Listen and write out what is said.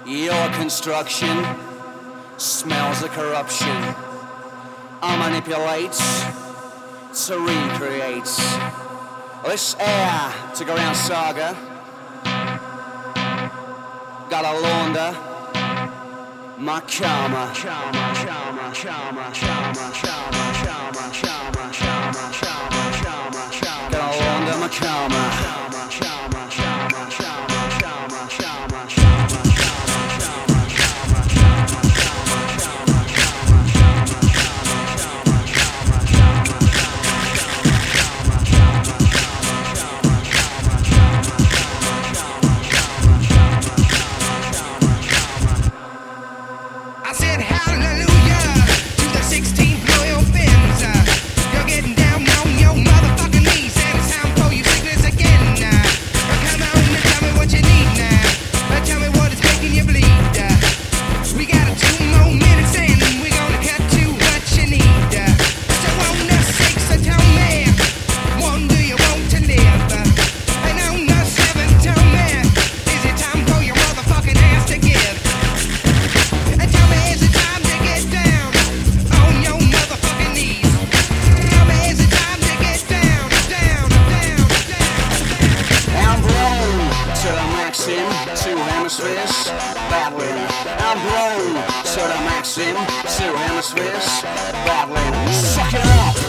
Your construction smells of corruption. I manipulate to recreate. This air to go around saga. Gotta launder my karma. Gotta launder my karma. I said hallelujah to the 16th loyal fins. You're getting down on your motherfucking knees, and it's time for you sickness again. Come on and tell me what you need now. Tell me what is making you bleed. We got 2 more minutes and we're gonna cut to what you need. So on the 6, so tell me, 1, do you want to live? And on the 7, tell me, is it time for your motherfucking ass to give? And tell me, is it time to get down on your motherfucking knees? Tell me, is it time to get down? I'm blown to the maxim, 2 hemispheres battling. I'm blown to the maxim, 2 hemispheres battling. Suck it up!